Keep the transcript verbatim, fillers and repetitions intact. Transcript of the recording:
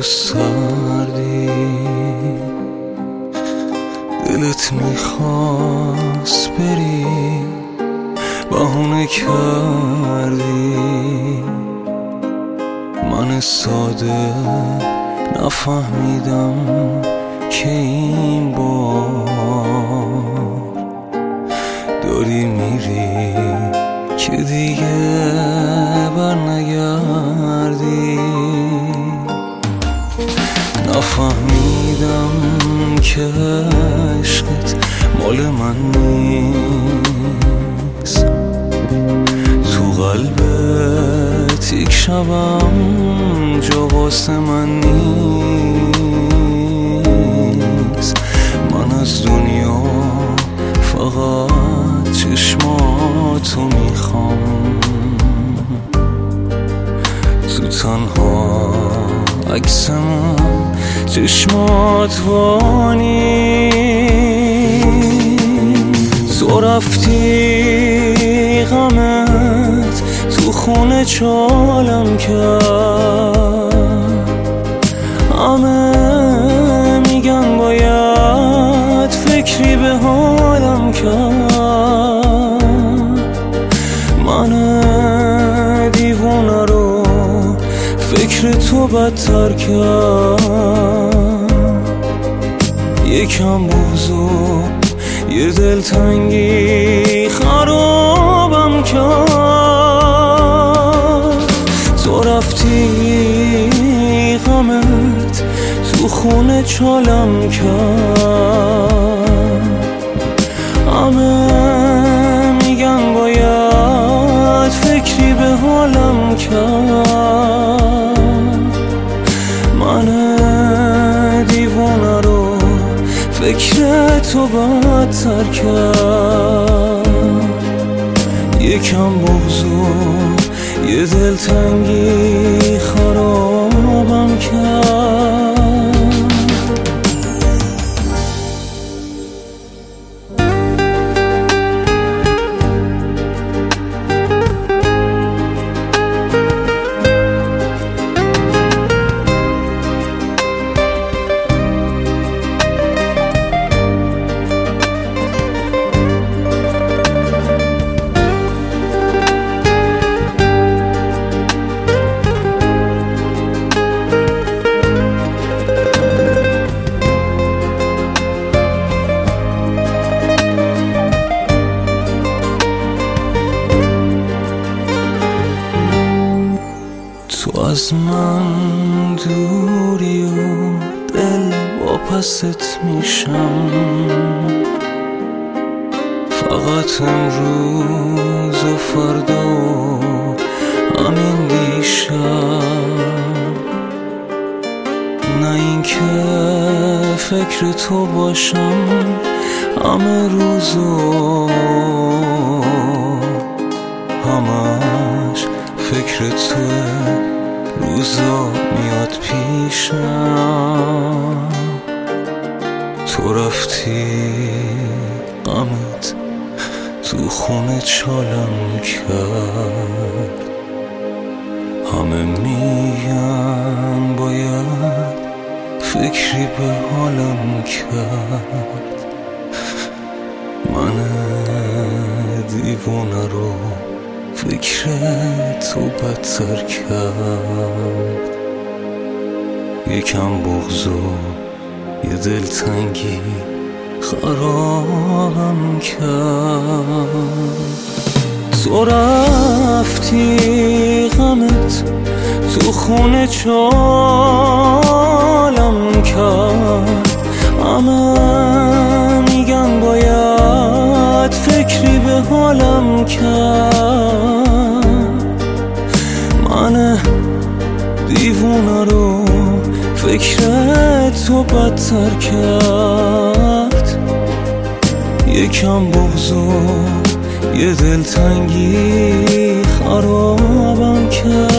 تو سردی، دلت میخواست بری بهونه کردی. من ساده نفهمیدم که این بار داری میری که دیگه بر نگردی. نفهمیدم که عشقت مال من نیست، تو قلبت یک شبم جا واسه من نیست. من از دنیا فقط چشماتو میخوام، تو تنها عکسم چشمات وانی. تو رفتی غمت تو خونه چالم کرد، همه میگن باید فکری به حالم کرد. من دیوونه رو فکر تو بدتر کرد. یکم بغضو یه دلتنگی خرابم کرد. تو رفتی غمت تو خونه چالم کرد، همه میگن باید فکری به حالم کرد. من دیوانه رو فکر تو بدتر کرد. یکم بغضو یه دلتنگی خرابم کرد. تو از من دوری و دل واپست میشم، فقط امروز و فردا و همین دیشب. نه این که فکر تو باشم همه روز و همش فکر توه، روزا میاد پیشم. تو رفتی غمت تو خونه چالم کرد، همه میگن باید فکری به حالم کرد. من دیوانه رو فکر تو بدتر کرد. یکم بغض و یه دلتنگی خرابم کرد. تو رفتی غمت تو خونه چالم کرد، همه میگن باید فکری به حالم کرد. من دیوونه رو فکر تو بدتر کرد. یکم بغض و یه دلتنگی خرابم کرد.